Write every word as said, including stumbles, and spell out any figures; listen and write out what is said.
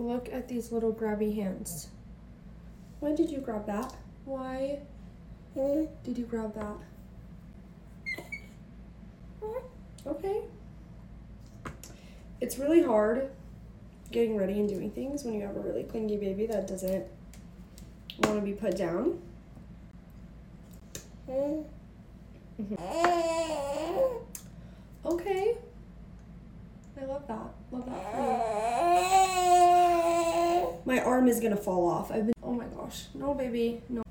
look at these little grabby hands. Why did you grab that? Why did you grab that? Okay. It's really hard getting ready and doing things when you have a really clingy baby that doesn't want to be put down. Mm-hmm. Okay. I love that. Love that for you. My arm is gonna fall off. I've been, oh my gosh. No, baby. No.